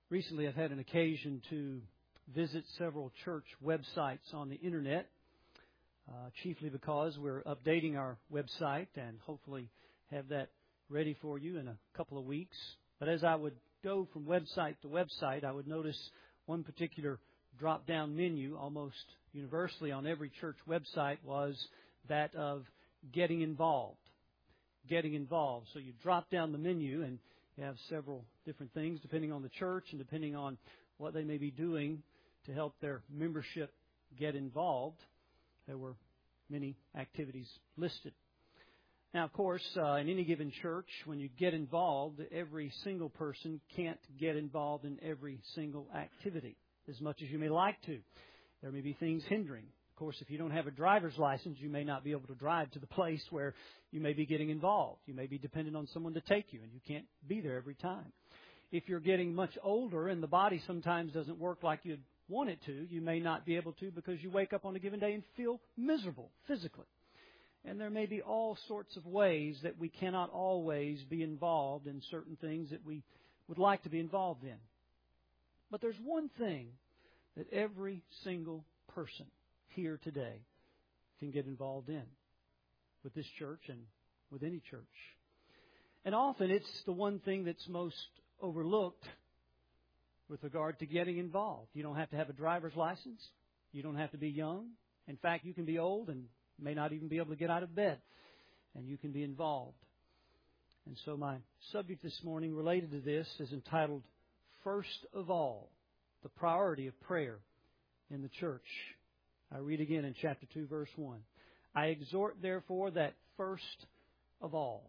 Recently, I've had an occasion to visit several church websites on the Internet, chiefly because we're updating our website and hopefully have that ready for you in a couple of weeks. But as I would go from website to website, I would notice one particular drop-down menu almost universally on every church website was that of getting involved. Getting involved. So you drop down the menu and you have several different things depending on the church and depending on what they may be doing to help their membership get involved. There were many activities listed. Now, of course, in any given church, when you get involved, every single person can't get involved in every single activity as much as you may like to. There may be things hindering. Of course, if you don't have a driver's license, you may not be able to drive to the place where you may be getting involved. You may be dependent on someone to take you, and you can't be there every time. If you're getting much older and the body sometimes doesn't work like you'd want it to, you may not be able to because you wake up on a given day and feel miserable physically. And there may be all sorts of ways that we cannot always be involved in certain things that we would like to be involved in. But there's one thing that every single person here today can get involved in with this church and with any church. And often it's the one thing that's most overlooked with regard to getting involved. You don't have to have a driver's license. You don't have to be young. In fact, you can be old and may not even be able to get out of bed, and you can be involved. And so my subject this morning related to this is entitled, First of All, the Priority of Prayer in the Church. I read again in chapter 2, verse 1. I exhort, therefore, that first of all.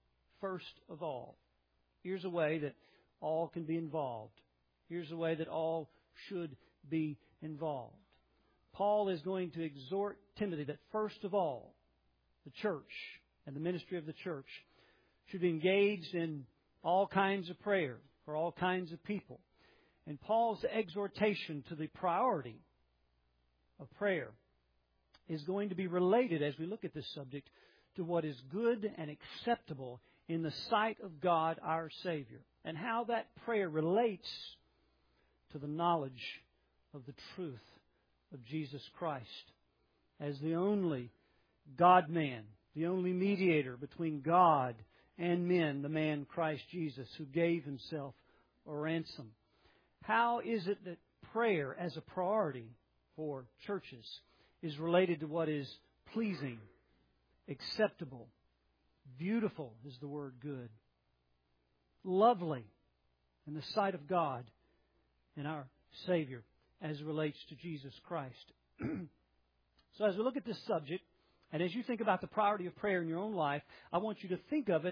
Here's a way that all can be involved. Here's a way that all should be involved. Paul is going to exhort Timothy that first of all, the church and the ministry of the church should be engaged in all kinds of prayer for all kinds of people. And Paul's exhortation to the priority of prayer is going to be related, as we look at this subject, to what is good and acceptable in the sight of God our Savior, and how that prayer relates to the knowledge of the truth of Jesus Christ as the only God-man, the only mediator between God and men, the man Christ Jesus, who gave Himself a ransom. How is it that prayer as a priority for churches is related to what is pleasing, acceptable, beautiful is the word good, lovely in the sight of God and our Savior as it relates to Jesus Christ? So as we look at this subject, and as you think about the priority of prayer in your own life, I want you to think of it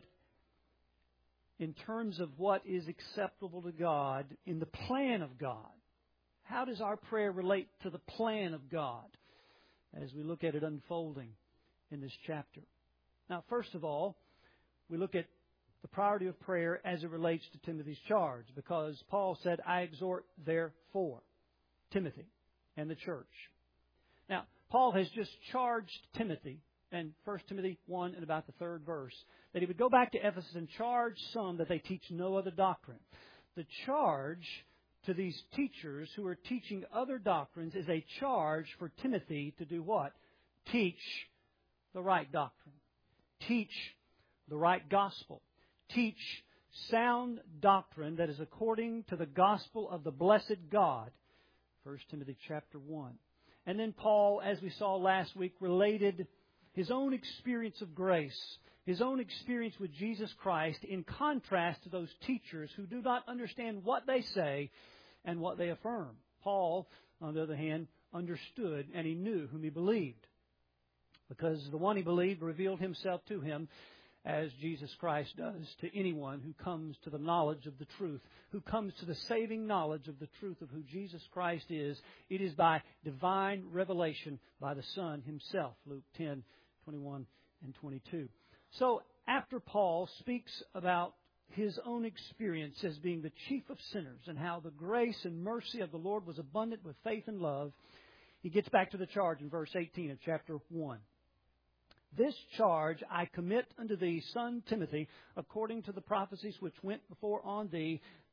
in terms of what is acceptable to God in the plan of God. How does our prayer relate to the plan of God as we look at it unfolding in this chapter? Now, first of all, we look at the priority of prayer as it relates to Timothy's charge, because Paul said, I exhort therefore Timothy and the church. Now, Paul has just charged Timothy in 1 Timothy 1 and about the third verse that he would go back to Ephesus and charge some that they teach no other doctrine. The charge to these teachers who are teaching other doctrines is a charge for Timothy to do what? Teach the right doctrine. Teach the right gospel. Teach sound doctrine that is according to the gospel of the blessed God. 1 Timothy chapter 1. And then Paul, as we saw last week, related his own experience of grace, his own experience with Jesus Christ, in contrast to those teachers who do not understand what they say and what they affirm. Paul, on the other hand, understood and he knew whom he believed, because the one he believed revealed himself to him, as Jesus Christ does to anyone who comes to the knowledge of the truth, who comes to the saving knowledge of the truth of who Jesus Christ is. It is by divine revelation by the Son Himself, Luke 10, 21 and 22. So after Paul speaks about his own experience as being the chief of sinners and how the grace and mercy of the Lord was abundant with faith and love, he gets back to the charge in verse 18 of chapter 1. This charge I commit unto thee, son Timothy, according to the prophecies which went before on thee,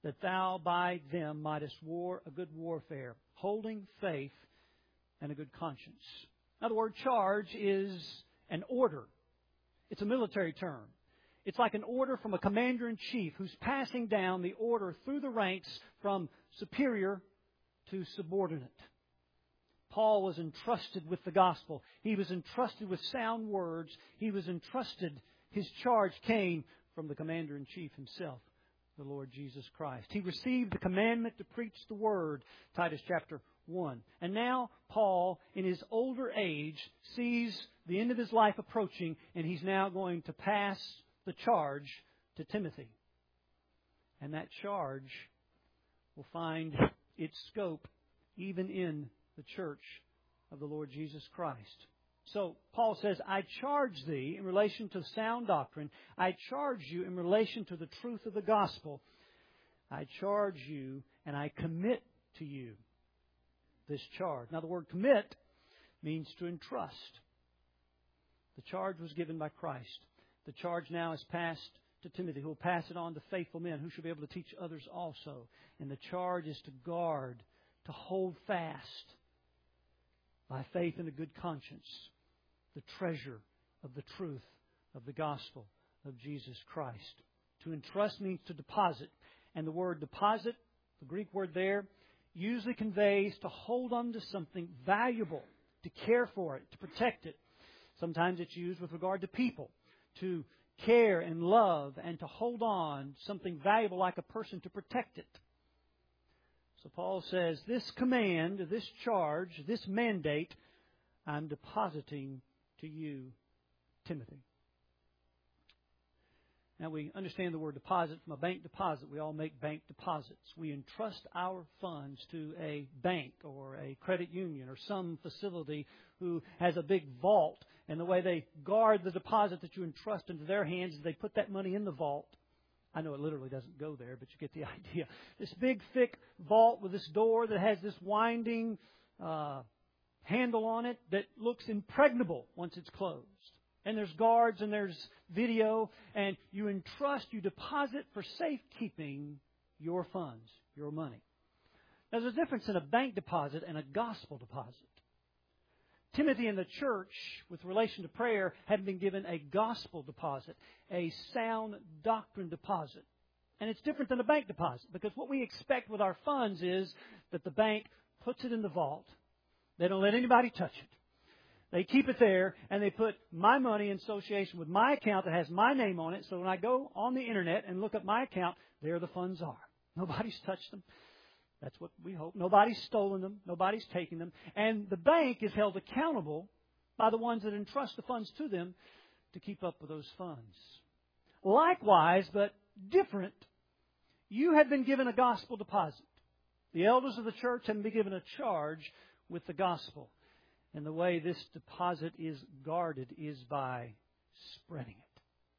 that thou by them mightest war a good warfare, holding faith and a good conscience. Now, the word charge is an order. It's a military term. It's like an order from a commander-in-chief who's passing down the order through the ranks from superior to subordinate. Paul was entrusted with the gospel. He was entrusted with sound words. He was entrusted. His charge came from the commander-in-chief himself, the Lord Jesus Christ. He received the commandment to preach the word, Titus chapter 1. And now Paul, in his older age, sees the end of his life approaching, and he's now going to pass the charge to Timothy. And that charge will find its scope even in the church of the Lord Jesus Christ. So Paul says, I charge thee in relation to sound doctrine. I charge you in relation to the truth of the gospel. I charge you and I commit to you this charge. Now the word commit means to entrust. The charge was given by Christ. The charge now is passed to Timothy, who will pass it on to faithful men who shall be able to teach others also. And the charge is to guard, to hold fast by faith and a good conscience the treasure of the truth of the gospel of Jesus Christ. To entrust means to deposit. And the word deposit, the Greek word there, usually conveys to hold on to something valuable, to care for it, to protect it. Sometimes it's used with regard to people, to care and love and to hold on something valuable like a person, to protect it. So Paul says, this command, this charge, this mandate, I'm depositing to you, Timothy. Now we understand the word deposit from a bank deposit. We all make bank deposits. We entrust our funds to a bank or a credit union or some facility who has a big vault. And the way they guard the deposit that you entrust into their hands is they put that money in the vault. I know it literally doesn't go there, but you get the idea. This big, thick vault with this door that has this winding handle on it that looks impregnable once it's closed. And there's guards and there's video, and you entrust, you deposit for safekeeping your funds, your money. Now, there's a difference in a bank deposit and a gospel deposit. Timothy and the church, with relation to prayer, had been given a gospel deposit, a sound doctrine deposit. And it's different than a bank deposit, because what we expect with our funds is that the bank puts it in the vault. They don't let anybody touch it. They keep it there, and they put my money in association with my account that has my name on it, so when I go on the Internet and look at my account, there the funds are. Nobody's touched them. That's what we hope. Nobody's stolen them. Nobody's taken them. And the bank is held accountable by the ones that entrust the funds to them to keep up with those funds. Likewise, but different, you have been given a gospel deposit. The elders of the church have been given a charge with the gospel. And the way this deposit is guarded is by spreading it.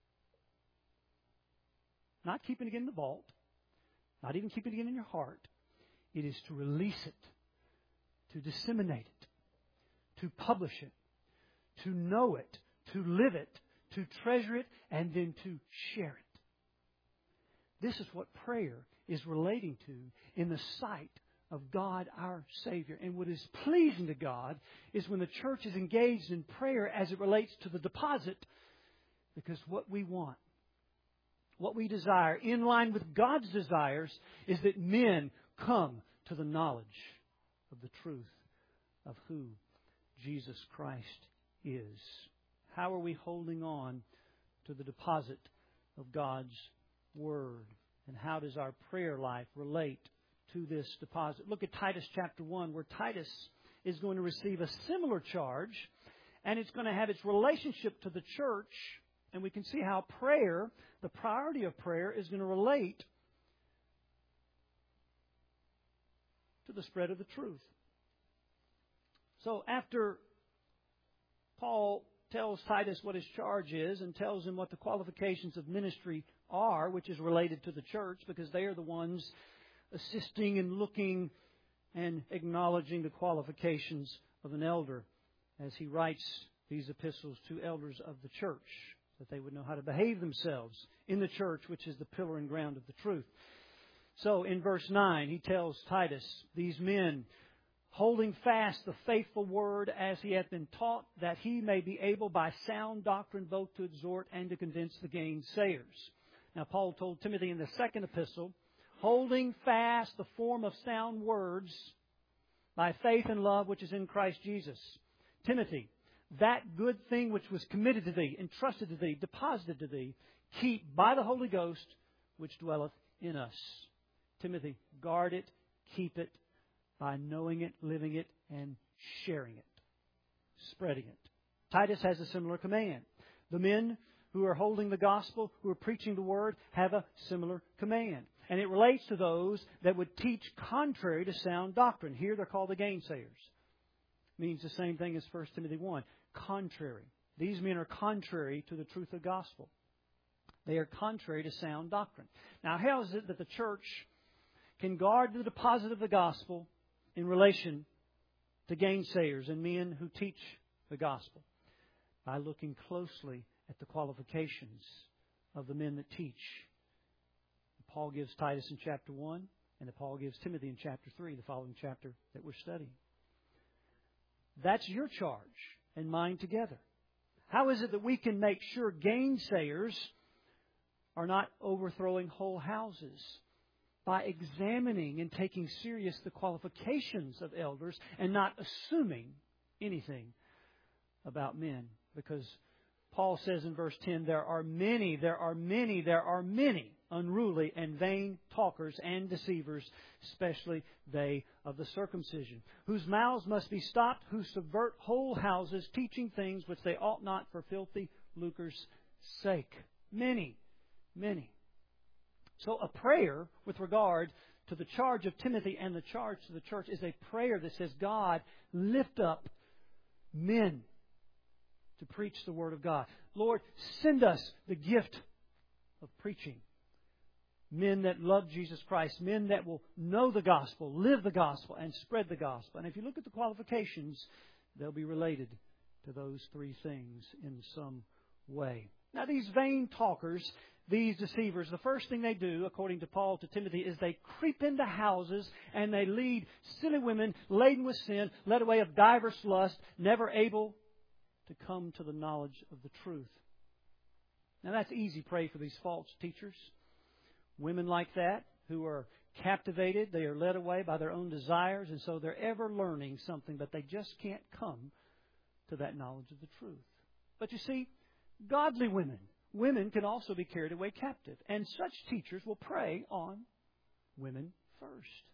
Not keeping it in the vault. Not even keeping it in your heart. It is to release it. To disseminate it. To publish it. To know it. To live it. To treasure it. And then to share it. This is what prayer is relating to in the sight of God our Savior. And what is pleasing to God is when the church is engaged in prayer as it relates to the deposit, because what we want, what we desire, in line with God's desires, is that men come to the knowledge of the truth of who Jesus Christ is. How are we holding on to the deposit of God's Word? And how does our prayer life relate to this deposit? Look at Titus chapter 1, where Titus is going to receive a similar charge, and it's going to have its relationship to the church, and we can see how prayer, the priority of prayer, is going to relate to the spread of the truth. So after Paul tells Titus what his charge is and tells him what the qualifications of ministry are, which is related to the church, because they are the ones assisting and looking and acknowledging the qualifications of an elder as he writes these epistles to elders of the church, that they would know how to behave themselves in the church, which is the pillar and ground of the truth. So in verse 9, he tells Titus, these men, holding fast the faithful word as he hath been taught, that he may be able by sound doctrine both to exhort and to convince the gainsayers. Now, Paul told Timothy in the second epistle, holding fast the form of sound words by faith and love which is in Christ Jesus. Timothy, that good thing which was committed to thee, entrusted to thee, deposited to thee, keep by the Holy Ghost which dwelleth in us. Timothy, guard it, keep it, by knowing it, living it, and sharing it, spreading it. Titus has a similar command. The men who are holding the gospel, who are preaching the word, have a similar command. And it relates to those that would teach contrary to sound doctrine. Here they're called the gainsayers. Means the same thing as 1 Timothy 1. Contrary. These men are contrary to the truth of the gospel. They are contrary to sound doctrine. Now, how is it that the church can guard the deposit of the gospel in relation to gainsayers and men who teach the gospel? By looking closely at the qualifications of the men that teach. Paul gives Titus in chapter 1, and that Paul gives Timothy in chapter 3, the following chapter that we're studying. That's your charge and mine together. How is it that we can make sure gainsayers are not overthrowing whole houses? By examining and taking serious the qualifications of elders and not assuming anything about men. Because Paul says in verse 10, there are many unruly and vain talkers and deceivers, especially they of the circumcision, whose mouths must be stopped, who subvert whole houses, teaching things which they ought not for filthy lucre's sake. Many. So a prayer with regard to the charge of Timothy and the charge to the church is a prayer that says, God, lift up men to preach the Word of God. Lord, send us the gift of preaching. Men that love Jesus Christ. Men that will know the gospel, live the gospel, and spread the gospel. And if you look at the qualifications, they'll be related to those three things in some way. Now, these vain talkers, these deceivers, the first thing they do, according to Paul to Timothy, is they creep into houses and they lead silly women laden with sin, led away of diverse lust, never able to come to the knowledge of the truth. Now that's easy prey for these false teachers. Women like that who are captivated, they are led away by their own desires, and so they're ever learning something, but they just can't come to that knowledge of the truth. But you see, godly women can also be carried away captive. And such teachers will prey on women first.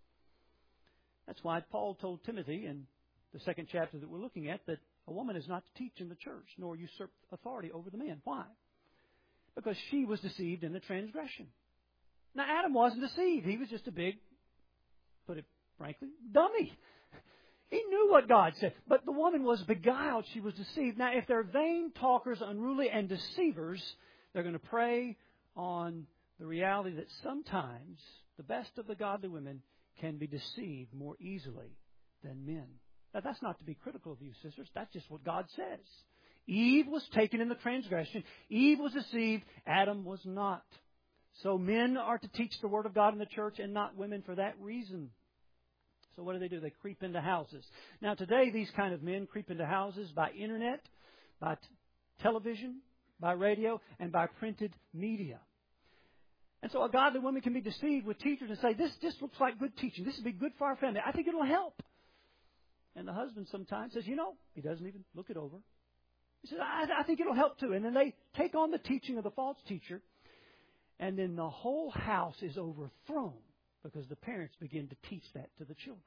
That's why Paul told Timothy in the second chapter that we're looking at that a woman is not to teach in the church, nor usurp authority over the man. Why? Because she was deceived in the transgression. Now, Adam wasn't deceived. He was just a big, put it frankly, dummy. He knew what God said. But the woman was beguiled. She was deceived. Now, if they're vain talkers, unruly, and deceivers, they're going to prey on the reality that sometimes the best of the godly women can be deceived more easily than men. Now, that's not to be critical of you, sisters. That's just what God says. Eve was taken in the transgression. Eve was deceived. Adam was not. So men are to teach the Word of God in the church and not women for that reason. So what do? They creep into houses. Now today these kind of men creep into houses by internet, by television, by radio, and by printed media. And so a godly woman can be deceived with teachers and say, this looks like good teaching. This would be good for our family. I think it'll help. And the husband sometimes says, he doesn't even look it over. He says, I think it'll help too. And then they take on the teaching of the false teacher. And then the whole house is overthrown because the parents begin to teach that to the children.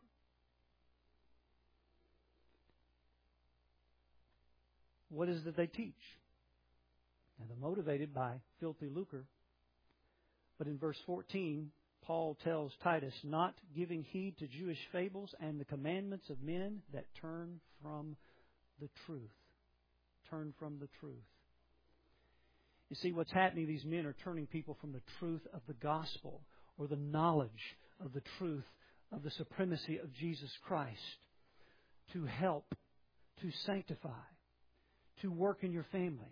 What is it that they teach? And they're motivated by filthy lucre. But in verse 14, Paul tells Titus, not giving heed to Jewish fables and the commandments of men that turn from the truth. Turn from the truth. You see, what's happening, these men are turning people from the truth of the gospel or the knowledge of the truth of the supremacy of Jesus Christ to help, to sanctify, to work in your family,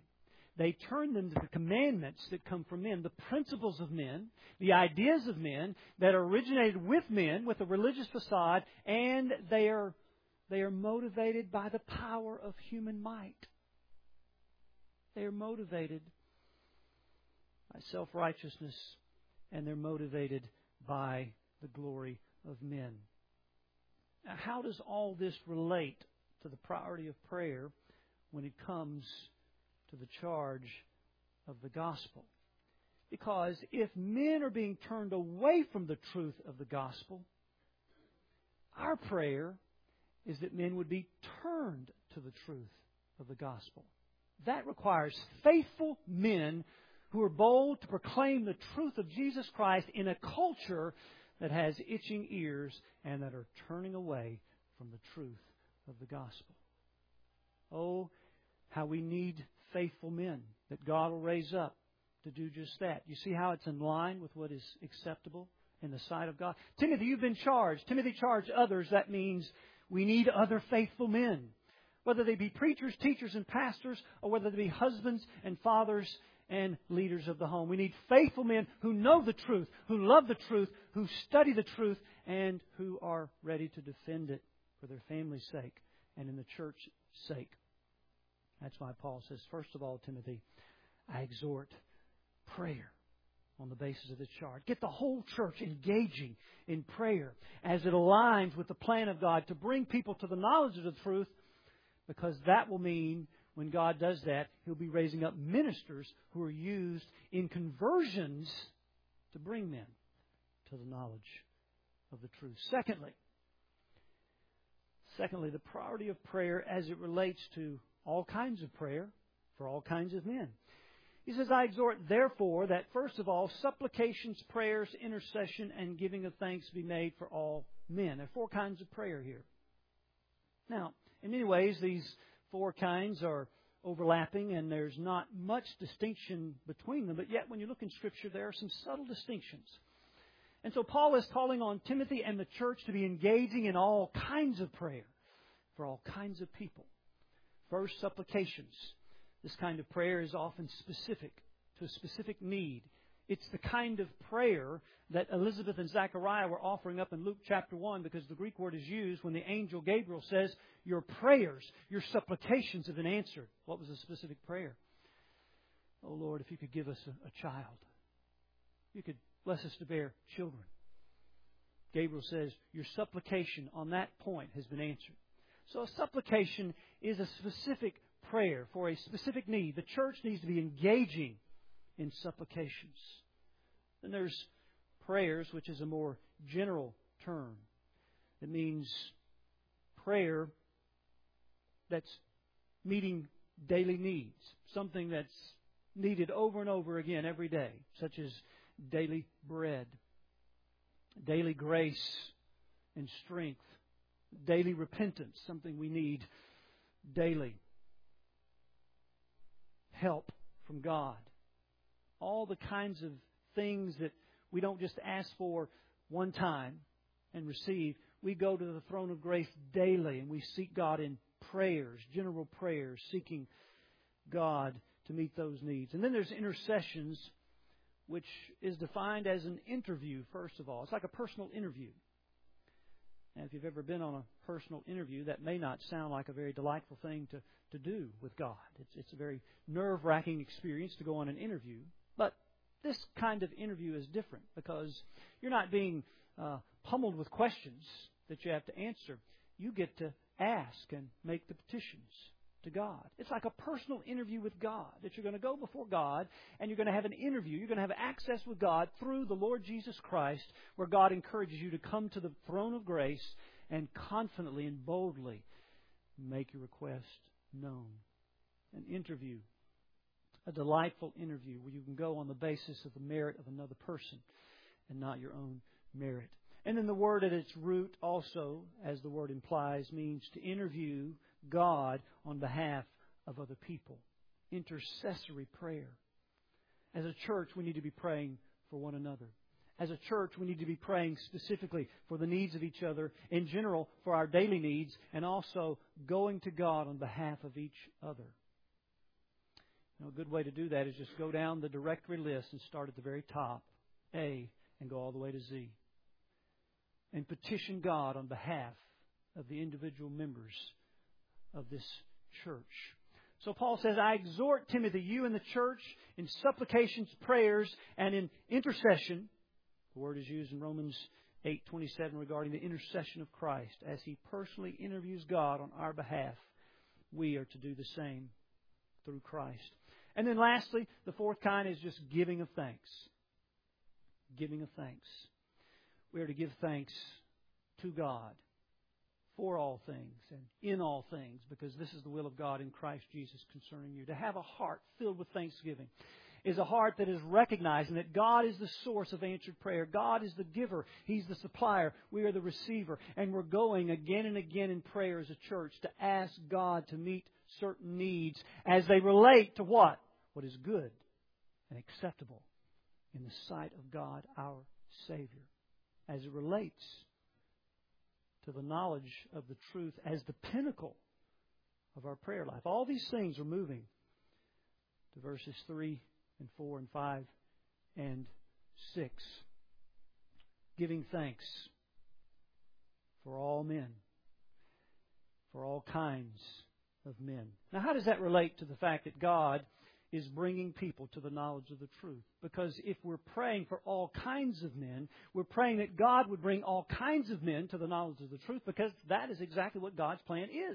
they turn them to the commandments that come from men, the principles of men, the ideas of men that originated with men, with a religious facade, and they are motivated by the power of human might. They are motivated by self-righteousness, and they're motivated by the glory of men. Now, how does all this relate to the priority of prayer when it comes to the charge of the gospel? Because if men are being turned away from the truth of the gospel, our prayer is that men would be turned to the truth of the gospel. That requires faithful men who are bold to proclaim the truth of Jesus Christ in a culture that has itching ears and that are turning away from the truth of the gospel. Oh, how we need faithful men that God will raise up to do just that. You see how it's in line with what is acceptable in the sight of God? Timothy, you've been charged. Timothy charged others. That means we need other faithful men. Whether they be preachers, teachers, and pastors, or whether they be husbands and fathers and leaders of the home. We need faithful men who know the truth, who love the truth, who study the truth, and who are ready to defend it for their family's sake and in the church's sake. That's why Paul says, first of all, Timothy, I exhort prayer on the basis of this charge. Get the whole church engaging in prayer as it aligns with the plan of God to bring people to the knowledge of the truth, because that will mean when God does that, He'll be raising up ministers who are used in conversions to bring men to the knowledge of the truth. Secondly, the priority of prayer as it relates to all kinds of prayer for all kinds of men. He says, I exhort, therefore, that first of all, supplications, prayers, intercession, and giving of thanks be made for all men. There are four kinds of prayer here. Now, in many ways, these four kinds are overlapping, and there's not much distinction between them. But yet, when you look in Scripture, there are some subtle distinctions. And so Paul is calling on Timothy and the church to be engaging in all kinds of prayer for all kinds of people. First, supplications. This kind of prayer is often specific to a specific need. It's the kind of prayer that Elizabeth and Zechariah were offering up in Luke chapter 1, because the Greek word is used when the angel Gabriel says, your prayers, your supplications have been answered. What was the specific prayer? Oh Lord, if you could give us a child. You could bless us to bear children. Gabriel says, your supplication on that point has been answered. So a supplication is a specific prayer for a specific need. The church needs to be engaging in supplications. Then there's prayers, which is a more general term. It means prayer that's meeting daily needs, something that's needed over and over again every day, such as daily bread, daily grace and strength, daily repentance, something we need daily, help from God. All the kinds of things that we don't just ask for one time and receive. We go to the throne of grace daily and we seek God in prayers, general prayers, seeking God to meet those needs. And then there's intercessions, which is defined as an interview, first of all. It's like a personal interview. And if you've ever been on a personal interview, that may not sound like a very delightful thing to do with God. It's a very nerve-wracking experience to go on an interview. But this kind of interview is different because you're not being pummeled with questions that you have to answer. You get to ask and make the petitions to God. It's like a personal interview with God, that you're going to go before God and you're going to have an interview. You're going to have access with God through the Lord Jesus Christ, where God encourages you to come to the throne of grace and confidently and boldly make your request known. An interview, a delightful interview where you can go on the basis of the merit of another person and not your own merit. And then the word at its root also, as the word implies, means to interview God on behalf of other people. Intercessory prayer. As a church, we need to be praying for one another. As a church, we need to be praying specifically for the needs of each other, in general, for our daily needs, and also going to God on behalf of each other. A good way to do that is just go down the directory list and start at the very top, A, and go all the way to Z. And petition God on behalf of the individual members of this church. So Paul says, I exhort Timothy, you and the church, in supplications, prayers, and in intercession. The word is used in Romans 8:27 regarding the intercession of Christ. As He personally interviews God on our behalf, we are to do the same through Christ. And then lastly, the fourth kind is just giving of thanks. Giving of thanks. We are to give thanks to God for all things and in all things, because this is the will of God in Christ Jesus concerning you. To have a heart filled with thanksgiving is a heart that is recognizing that God is the source of answered prayer. God is the giver. He's the supplier. We are the receiver. And we're going again and again in prayer as a church to ask God to meet certain needs as they relate to what? What is good and acceptable in the sight of God, our Savior. As it relates to the knowledge of the truth as the pinnacle of our prayer life. All these things are moving to verses 3 and 4 and 5 and 6. Giving thanks for all men, for all kinds of men. Now, how does that relate to the fact that God is bringing people to the knowledge of the truth? Because if we're praying for all kinds of men, we're praying that God would bring all kinds of men to the knowledge of the truth, because that is exactly what God's plan is.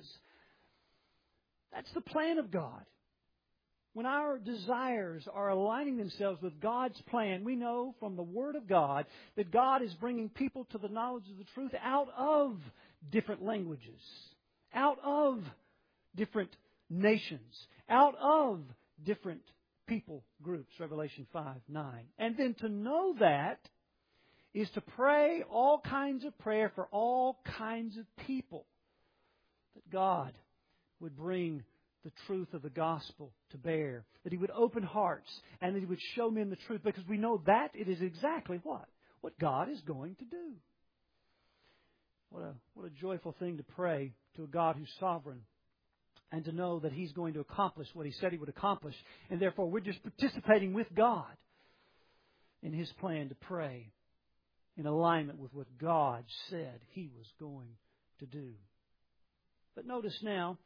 That's the plan of God. When our desires are aligning themselves with God's plan, we know from the Word of God that God is bringing people to the knowledge of the truth out of different languages, out of different nations, out of different people groups, Revelation 5:9. And then to know that is to pray all kinds of prayer for all kinds of people. That God would bring the truth of the gospel to bear. That He would open hearts and that He would show men the truth, because we know that it is exactly what God is going to do. What a joyful thing to pray to a God who's sovereign, and to know that He's going to accomplish what He said He would accomplish. And therefore, we're just participating with God in His plan to pray in alignment with what God said He was going to do. But notice now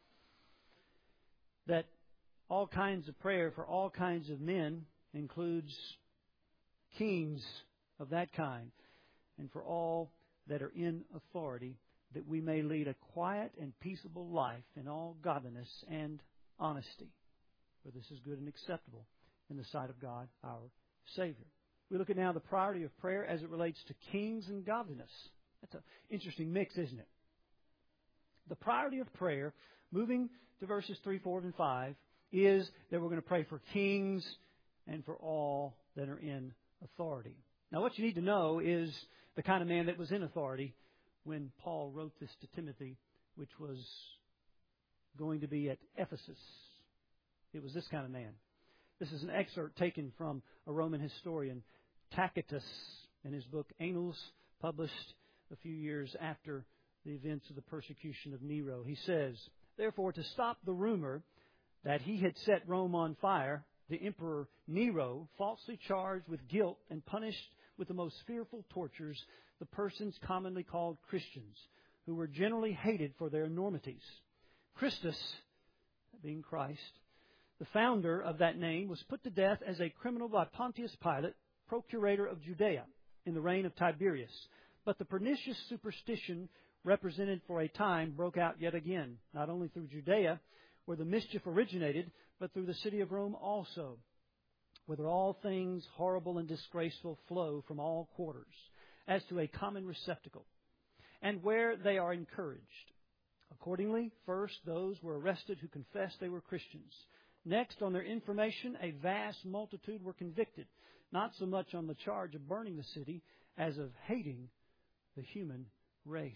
that all kinds of prayer for all kinds of men includes kings of that kind, and for all that are in authority, that we may lead a quiet and peaceable life in all godliness and honesty. For this is good and acceptable in the sight of God, our Savior. We look at now the priority of prayer as it relates to kings and godliness. That's an interesting mix, isn't it? The priority of prayer, moving to verses 3, 4, and 5, is that we're going to pray for kings and for all that are in authority. Now, what you need to know is the kind of man that was in authority when Paul wrote this to Timothy, which was going to be at Ephesus. It was this kind of man. This is an excerpt taken from a Roman historian, Tacitus, in his book Annals, published a few years after the events of the persecution of Nero. He says, therefore, to stop the rumor that he had set Rome on fire, the Emperor Nero falsely charged with guilt and punished with the most fearful tortures the persons commonly called Christians, who were generally hated for their enormities. Christus, being Christ, the founder of that name, was put to death as a criminal by Pontius Pilate, procurator of Judea, in the reign of Tiberius. But the pernicious superstition represented for a time broke out yet again, not only through Judea, where the mischief originated, but through the city of Rome also, whither all things horrible and disgraceful flow from all quarters, as to a common receptacle, and where they are encouraged. Accordingly, first those were arrested who confessed they were Christians. Next, on their information, a vast multitude were convicted, not so much on the charge of burning the city as of hating the human race.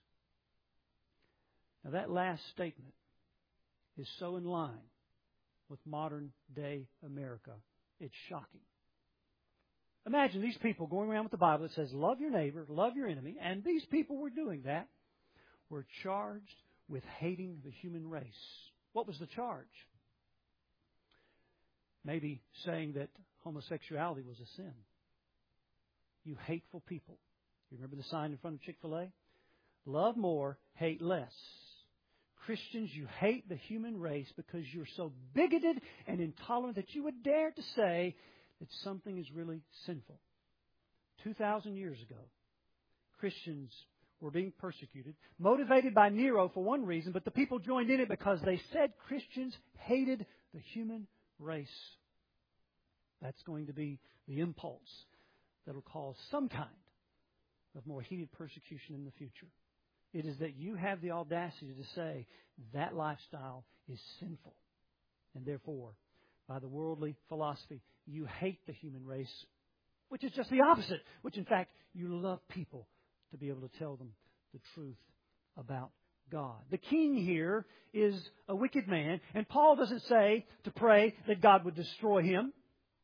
Now, that last statement is so in line with modern day America. It's shocking. Imagine these people going around with the Bible that says, love your neighbor, love your enemy, and these people were doing that, were charged with hating the human race. What was the charge? Maybe saying that homosexuality was a sin. You hateful people. You remember the sign in front of Chick-fil-A? Love more, hate less. Christians, you hate the human race because you're so bigoted and intolerant that you would dare to say that something is really sinful. 2,000 years ago, Christians were being persecuted, motivated by Nero for one reason, but the people joined in it because they said Christians hated the human race. That's going to be the impulse that will cause some kind of more heated persecution in the future. It is that you have the audacity to say that lifestyle is sinful. And therefore, by the worldly philosophy, you hate the human race, which is just the opposite, which in fact, you love people to be able to tell them the truth about God. The king here is a wicked man, and Paul doesn't say to pray that God would destroy him.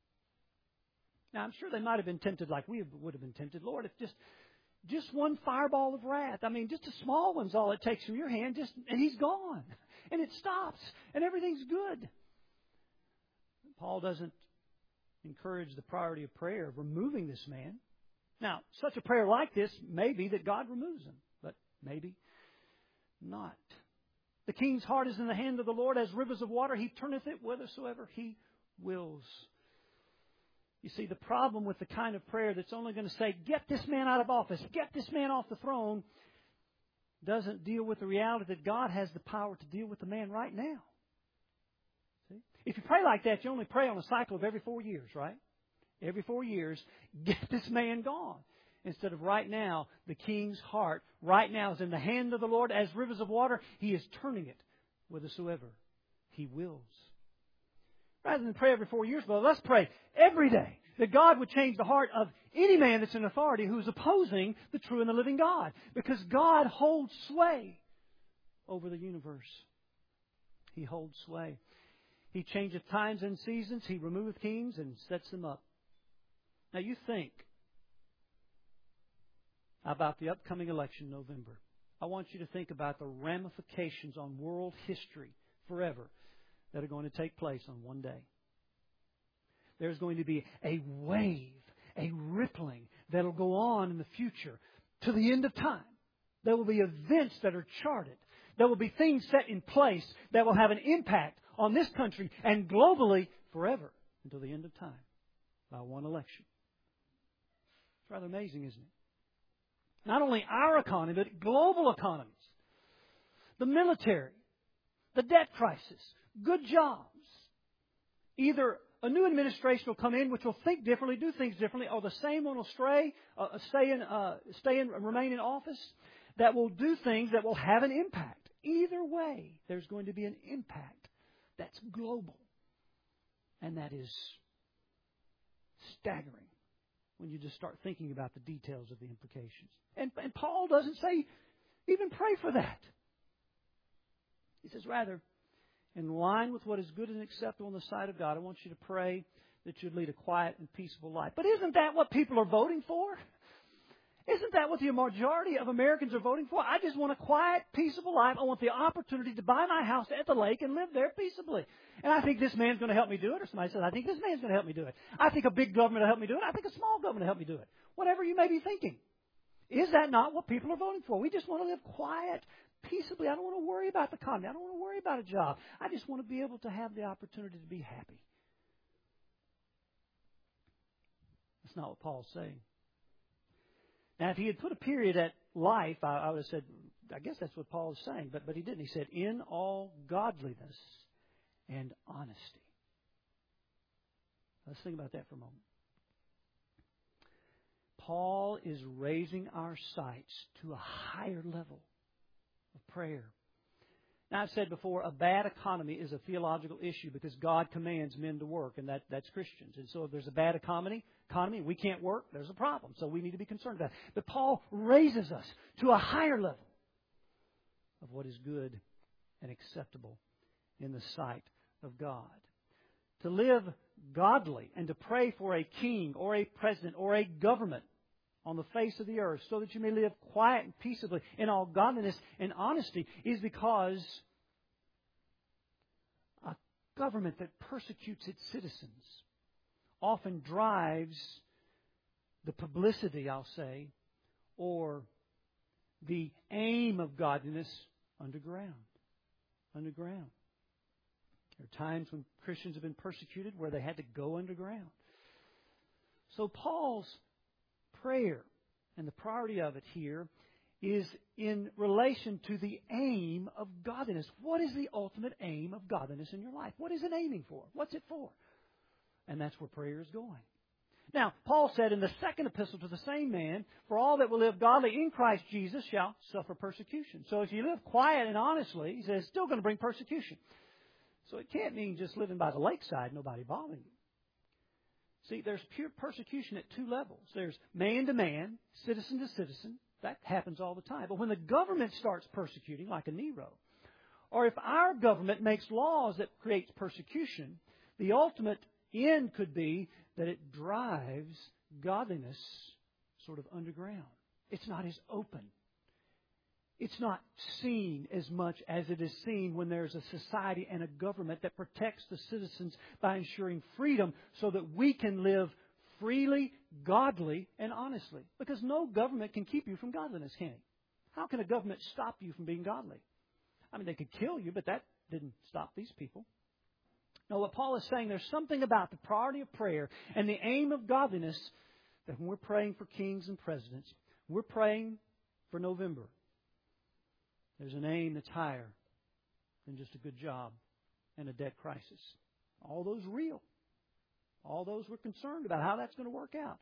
Now, I'm sure they might have been tempted like we would have been tempted. Lord, if just one fireball of wrath. I mean, just a small one's all it takes from your hand, and he's gone. And it stops, and everything's good. Paul doesn't encourage the priority of prayer of removing this man. Now, such a prayer like this may be that God removes him, but maybe not. The king's heart is in the hand of the Lord as rivers of water. He turneth it whithersoever he wills. You see, the problem with the kind of prayer that's only going to say, get this man out of office, get this man off the throne, doesn't deal with the reality that God has the power to deal with the man right now. See? If you pray like that, you only pray on a cycle of every 4 years, right? Every 4 years, get this man gone. Instead of right now, the king's heart right now is in the hand of the Lord as rivers of water. He is turning it whithersoever he wills. Rather than pray every 4 years, well, let's pray every day that God would change the heart of any man that's in authority who's opposing the true and the living God. Because God holds sway over the universe. He holds sway. He changeth times and seasons. He removeth kings and sets them up. Now you think about the upcoming election in November. I want you to think about the ramifications on world history forever that are going to take place on one day. There's going to be a wave, a rippling that will go on in the future to the end of time. There will be events that are charted. There will be things set in place that will have an impact on this country and globally forever until the end of time by one election. It's rather amazing, isn't it? Not only our economy, but global economies. The military, the debt crisis, good jobs. Either a new administration will come in which will think differently, do things differently, or the same one will remain in office that will do things that will have an impact. Either way, there's going to be an impact that's global. And that is staggering when you just start thinking about the details of the implications. And Paul doesn't say, even pray for that. He says, rather, in line with what is good and acceptable in the sight of God, I want you to pray that you'd lead a quiet and peaceable life. But isn't that what people are voting for? Isn't that what the majority of Americans are voting for? I just want a quiet, peaceable life. I want the opportunity to buy my house at the lake and live there peaceably. And I think this man's going to help me do it. Or somebody says, I think this man's going to help me do it. I think a big government will help me do it. I think a small government will help me do it. Whatever you may be thinking. Is that not what people are voting for? We just want to live quiet, peaceably. I don't want to worry about the economy. I don't want to worry about a job. I just want to be able to have the opportunity to be happy. That's not what Paul's saying. Now, if he had put a period at life, I would have said, I guess that's what Paul is saying. But he didn't. He said, in all godliness and honesty. Let's think about that for a moment. Paul is raising our sights to a higher level of prayer. Now, I've said before, a bad economy is a theological issue because God commands men to work, and that's Christians. And so if there's a bad economy, we can't work, there's a problem. So we need to be concerned about it. But Paul raises us to a higher level of what is good and acceptable in the sight of God. To live godly and to pray for a king or a president or a government on the face of the earth so that you may live quiet and peaceably in all godliness and honesty is because a government that persecutes its citizens often drives the publicity, I'll say, or the aim of godliness underground. Underground. There are times when Christians have been persecuted where they had to go underground. So Paul's prayer, and the priority of it here, is in relation to the aim of godliness. What is the ultimate aim of godliness in your life? What is it aiming for? What's it for? And that's where prayer is going. Now, Paul said in the second epistle to the same man, for all that will live godly in Christ Jesus shall suffer persecution. So if you live quiet and honestly, he says, it's still going to bring persecution. So it can't mean just living by the lakeside, nobody bothering you. See, there's pure persecution at two levels. There's man to man, citizen to citizen. That happens all the time. But when the government starts persecuting, like a Nero, or if our government makes laws that creates persecution, the ultimate end could be that it drives godliness sort of underground. It's not as open. It's not seen as much as it is seen when there's a society and a government that protects the citizens by ensuring freedom so that we can live freely, godly, and honestly. Because no government can keep you from godliness, can it? How can a government stop you from being godly? I mean, they could kill you, but that didn't stop these people. No, what Paul is saying, there's something about the priority of prayer and the aim of godliness that when we're praying for kings and presidents, we're praying for November. There's an aim that's higher than just a good job and a debt crisis. All those real. All those we're concerned about how that's going to work out.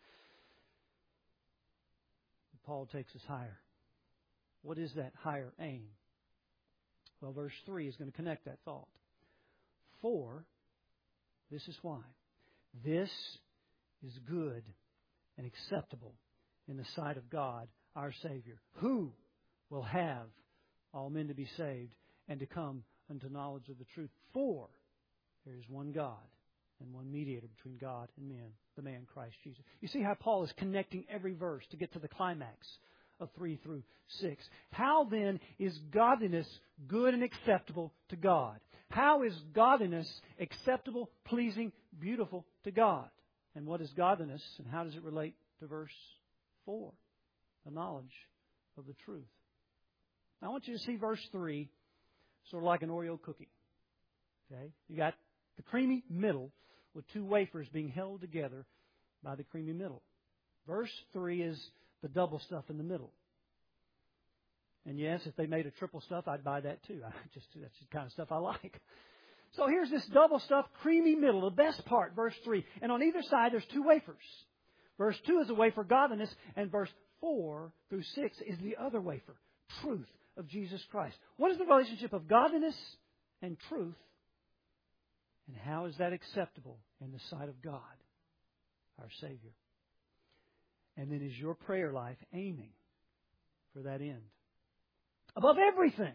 Paul takes us higher. What is that higher aim? Well, verse 3 is going to connect that thought. For, this is why. This is good and acceptable in the sight of God, our Savior, who will have all men to be saved and to come unto knowledge of the truth. For there is one God and one mediator between God and men, the man Christ Jesus. You see how Paul is connecting every verse to get to the climax of 3 through 6. How then is godliness good and acceptable to God? How is godliness acceptable, pleasing, beautiful to God? And what is godliness and how does it relate to verse 4? The knowledge of the truth. Now, I want you to see verse 3 sort of like an Oreo cookie. Okay? You got the creamy middle with two wafers being held together by the creamy middle. Verse 3 is the double stuff in the middle. And yes, if they made a triple stuff, I'd buy that too. That's the kind of stuff I like. So here's this double stuffed creamy middle, the best part, verse 3. And on either side, there's two wafers. Verse 2 is a wafer, godliness, and verse 4 through 6 is the other wafer, truth of Jesus Christ. What is the relationship of godliness and truth? And how is that acceptable in the sight of God, our Savior? And then is your prayer life aiming for that end? Above everything.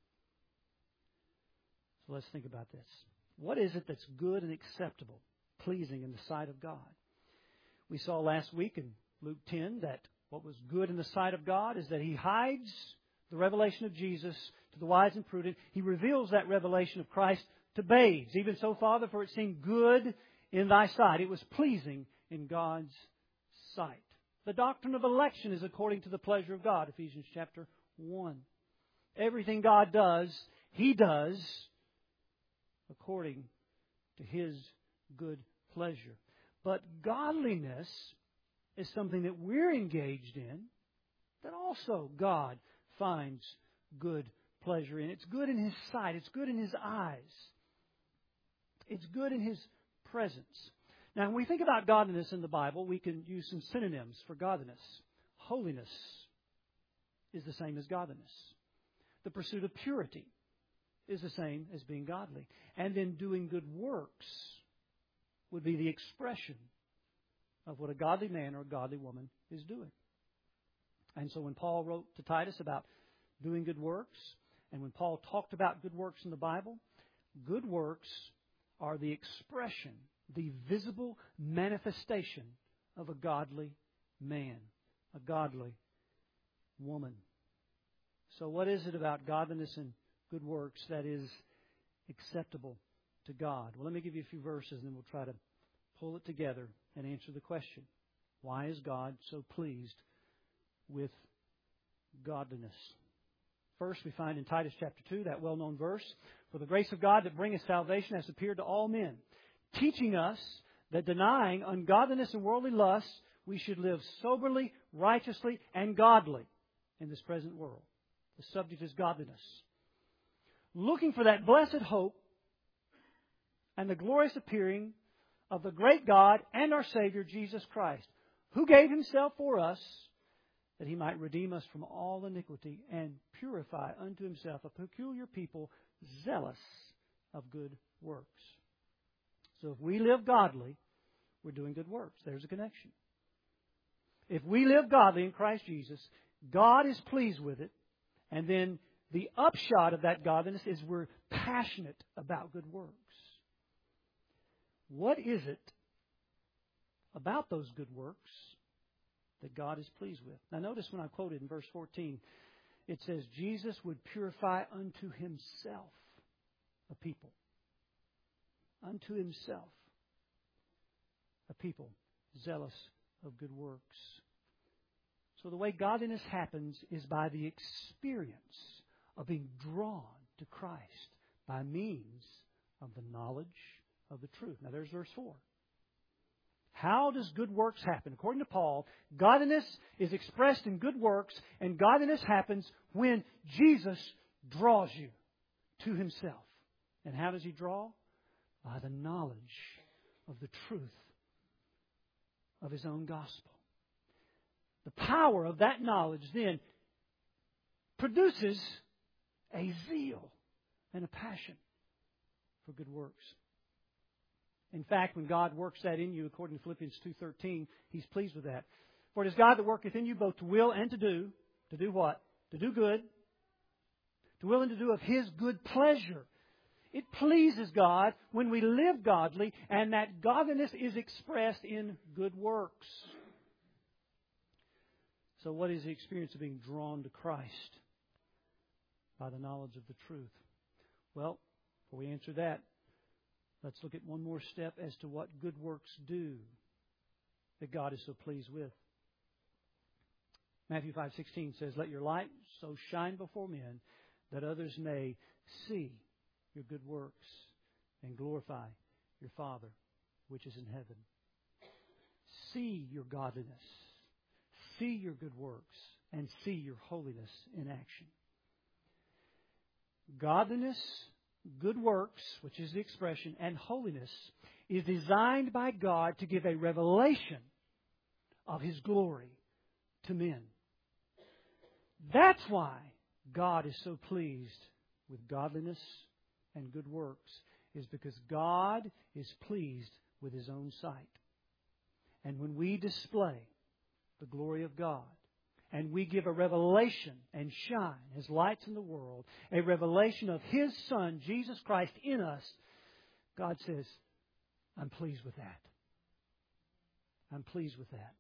So let's think about this. What is it that's good and acceptable, pleasing in the sight of God? We saw last week in Luke 10 that what was good in the sight of God is that He hides the revelation of Jesus to the wise and prudent. He reveals that revelation of Christ to babes. Even so, Father, for it seemed good in Thy sight. It was pleasing in God's sight. The doctrine of election is according to the pleasure of God, Ephesians chapter 1. Everything God does, He does according to His good pleasure. But godliness is something that we're engaged in that also God finds good pleasure in. It's good in His sight. It's good in His eyes. It's good in His presence. Now, when we think about godliness in the Bible, we can use some synonyms for godliness. Holiness is the same as godliness. The pursuit of purity is the same as being godly. And then doing good works would be the expression of what a godly man or a godly woman is doing. And so when Paul wrote to Titus about doing good works, and when Paul talked about good works in the Bible, good works are the expression, the visible manifestation of a godly man, a godly woman. So what is it about godliness and good works that is acceptable to God? Well, let me give you a few verses and then we'll try to pull it together and answer the question. Why is God so pleased with godliness? First, we find in Titus chapter 2, that well-known verse, "For the grace of God that bringeth salvation has appeared to all men, teaching us that denying ungodliness and worldly lusts, we should live soberly, righteously, and godly in this present world." The subject is godliness. Looking for that blessed hope and the glorious appearing of the great God and our Savior, Jesus Christ, who gave Himself for us, that He might redeem us from all iniquity and purify unto Himself a peculiar people, zealous of good works. So if we live godly, we're doing good works. There's a connection. If we live godly in Christ Jesus, God is pleased with it. And then the upshot of that godliness is we're passionate about good works. What is it about those good works that God is pleased with? Now notice when I quoted in verse 14, it says Jesus would purify unto Himself a people. Unto Himself a people zealous of good works. So the way godliness happens is by the experience of being drawn to Christ by means of the knowledge of the truth. Now there's verse 4. How does good works happen? According to Paul, godliness is expressed in good works, and godliness happens when Jesus draws you to Himself. And how does He draw? By the knowledge of the truth of His own gospel. The power of that knowledge then produces a zeal and a passion for good works. In fact, when God works that in you, according to Philippians 2:13, He's pleased with that. For it is God that worketh in you both to will and to do. To do what? To do good. To will and to do of His good pleasure. It pleases God when we live godly, and that godliness is expressed in good works. So what is the experience of being drawn to Christ? By the knowledge of the truth. Well, before we answer that, let's look at one more step as to what good works do that God is so pleased with. Matthew 5:16 says, "Let your light so shine before men that others may see your good works and glorify your Father which is in heaven." See your godliness. See your good works. And see your holiness in action. Godliness, good works, which is the expression, and holiness is designed by God to give a revelation of His glory to men. That's why God is so pleased with godliness and good works, is because God is pleased with His own sight. And when we display the glory of God, and we give a revelation and shine as lights in the world, a revelation of His Son, Jesus Christ, in us, God says, I'm pleased with that. I'm pleased with that.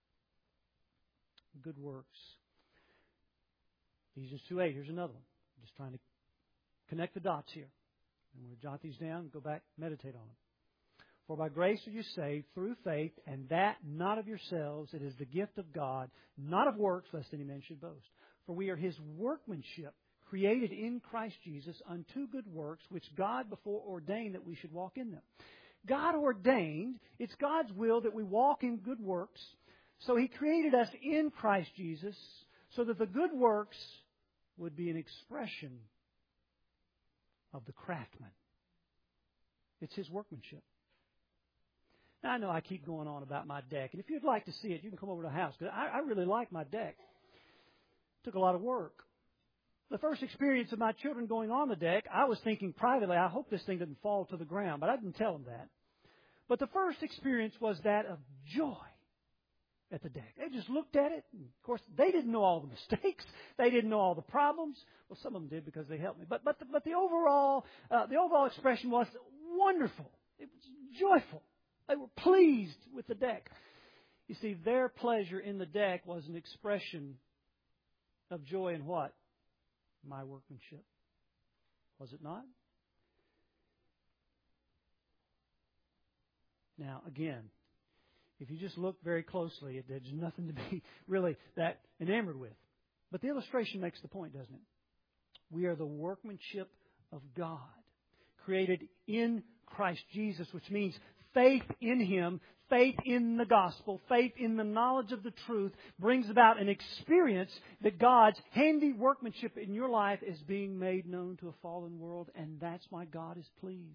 Good works. Ephesians 2:8, here's another one. I'm just trying to connect the dots here. And we'll jot these down and go back, meditate on them. For by grace are you saved through faith, and that not of yourselves. It is the gift of God, not of works, lest any man should boast. For we are His workmanship, created in Christ Jesus unto good works, which God before ordained that we should walk in them. God ordained, it's God's will that we walk in good works. So He created us in Christ Jesus so that the good works would be an expression of the craftsman. It's His workmanship. Now, I know I keep going on about my deck, and if you'd like to see it, you can come over to the house, because I really like my deck. It took a lot of work. The first experience of my children going on the deck, I was thinking privately, I hope this thing doesn't fall to the ground, but I didn't tell them that. But the first experience was that of joy at the deck. They just looked at it, and of course, they didn't know all the mistakes. They didn't know all the problems. Well, some of them did because they helped me. But the overall expression was wonderful. It was joyful. They were pleased with the deck. You see, their pleasure in the deck was an expression of joy in what? My workmanship. Was it not? Now, again, if you just look very closely, there's nothing to be really that enamored with. But the illustration makes the point, doesn't it? We are the workmanship of God, created in Christ Jesus, which means faith in Him, faith in the gospel, faith in the knowledge of the truth brings about an experience that God's handy workmanship in your life is being made known to a fallen world, and that's why God is pleased.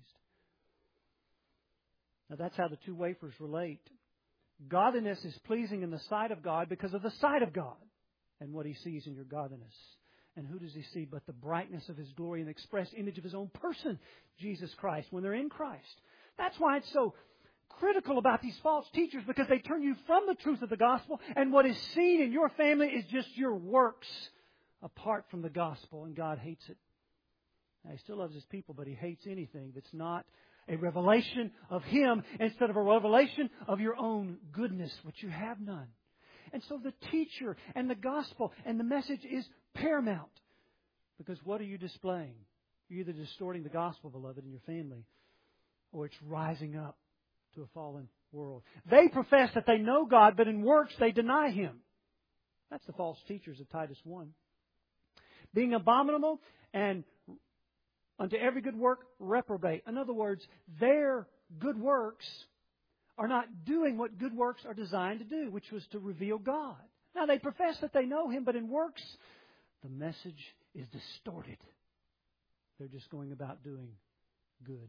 Now that's how the two wafers relate. Godliness is pleasing in the sight of God because of the sight of God and what He sees in your godliness. And who does He see but the brightness of His glory and the express image of His own person, Jesus Christ, when they're in Christ. That's why it's so critical about these false teachers, because they turn you from the truth of the gospel, and what is seen in your family is just your works apart from the gospel, and God hates it. Now, He still loves His people, but He hates anything that's not a revelation of Him instead of a revelation of your own goodness, which you have none. And so the teacher and the gospel and the message is paramount. Because what are you displaying? You're either distorting the gospel, beloved, in your family, or it's rising up to a fallen world. They profess that they know God, but in works they deny Him. That's the false teachers of Titus 1. Being abominable and unto every good work reprobate. In other words, their good works are not doing what good works are designed to do, which was to reveal God. Now, they profess that they know Him, but in works, the message is distorted. They're just going about doing good.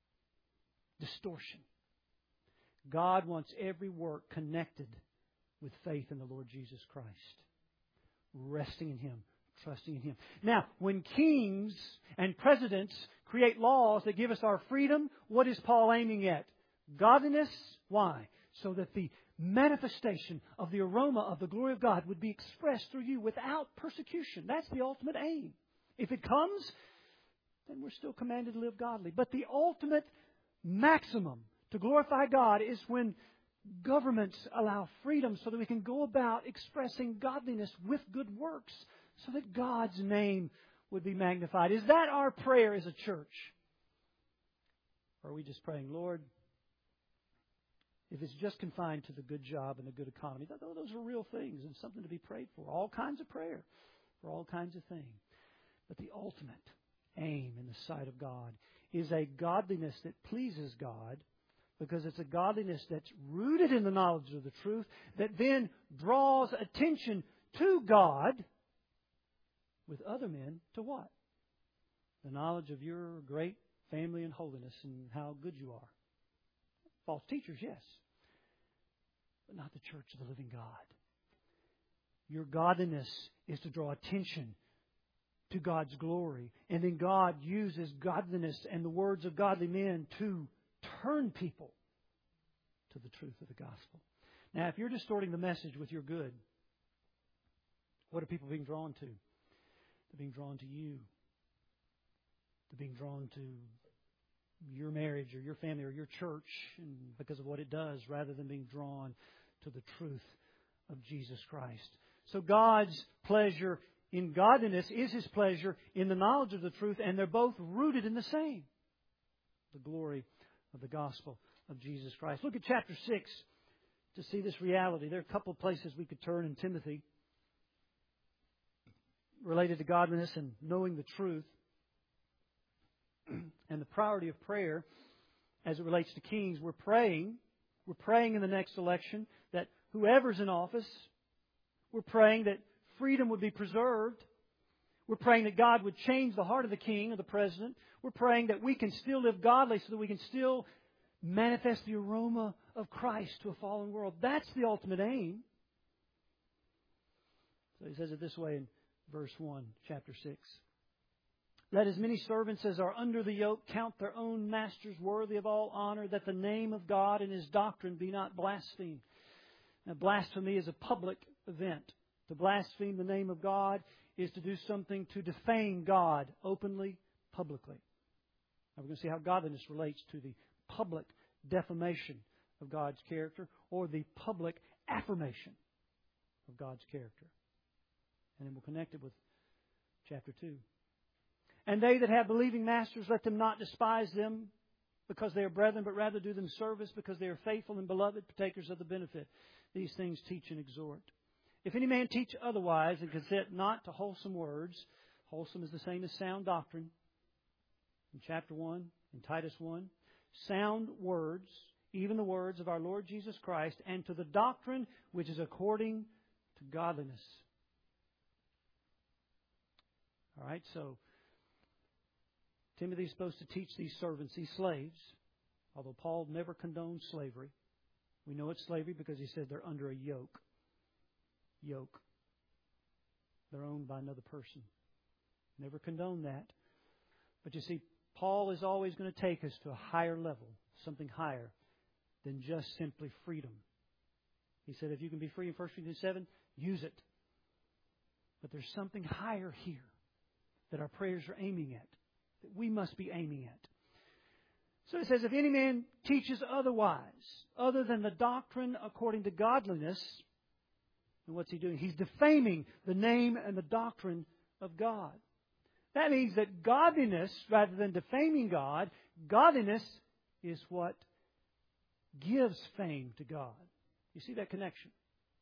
Distortion. God wants every work connected with faith in the Lord Jesus Christ. Resting in Him. Trusting in Him. Now, when kings and presidents create laws that give us our freedom, what is Paul aiming at? Godliness. Why? So that the manifestation of the aroma of the glory of God would be expressed through you without persecution. That's the ultimate aim. If it comes, then we're still commanded to live godly. But the ultimate maximum to glorify God is when governments allow freedom so that we can go about expressing godliness with good works so that God's name would be magnified. Is that our prayer as a church? Or are we just praying, Lord, if it's just confined to the good job and the good economy, those are real things and something to be prayed for. All kinds of prayer for all kinds of things. But the ultimate aim in the sight of God is a godliness that pleases God, because it's a godliness that's rooted in the knowledge of the truth that then draws attention to God with other men to what? The knowledge of your great family and holiness and how good you are. False teachers, yes. But not the church of the living God. Your godliness is to draw attention to God's glory. And then God uses godliness and the words of godly men to turn people to the truth of the gospel. Now, if you're distorting the message with your good, what are people being drawn to? They're being drawn to you. They're being drawn to your marriage or your family or your church and because of what it does, rather than being drawn to the truth of Jesus Christ. So God's pleasure in godliness is His pleasure in the knowledge of the truth, and they're both rooted in the same. The glory of the gospel of Jesus Christ. Look at chapter 6 to see this reality. There are a couple of places we could turn in Timothy related to godliness and knowing the truth. And the priority of prayer as it relates to kings. We're praying in the next election that whoever's in office, we're praying that freedom would be preserved. We're praying that God would change the heart of the king or the president. We're praying that we can still live godly so that we can still manifest the aroma of Christ to a fallen world. That's the ultimate aim. So he says it this way in verse 1, chapter 6. Let as many servants as are under the yoke count their own masters worthy of all honor, that the name of God and His doctrine be not blasphemed. Now, blasphemy is a public event. To blaspheme the name of God is to do something to defame God openly, publicly. Now, we're going to see how godliness relates to the public defamation of God's character or the public affirmation of God's character. And then we'll connect it with chapter 2. And they that have believing masters, let them not despise them. because they are brethren, but rather do them service because they are faithful and beloved, partakers of the benefit. These things teach and exhort. If any man teach otherwise and consent not to wholesome words, wholesome is the same as sound doctrine. In chapter 1, in Titus 1, sound words, even the words of our Lord Jesus Christ, and to the doctrine which is according to godliness. All right, so Timothy is supposed to teach these servants, these slaves, although Paul never condoned slavery. We know it's slavery because he said they're under a yoke. Yoke. They're owned by another person. Never condoned that. But you see, Paul is always going to take us to a higher level, something higher than just simply freedom. He said if you can be free in 1 Corinthians 7, use it. But there's something higher here that our prayers are aiming at, that we must be aiming at. So it says, if any man teaches otherwise, other than the doctrine according to godliness, and what's he doing? He's defaming the name and the doctrine of God. That means that godliness, rather than defaming God, godliness is what gives fame to God. You see that connection?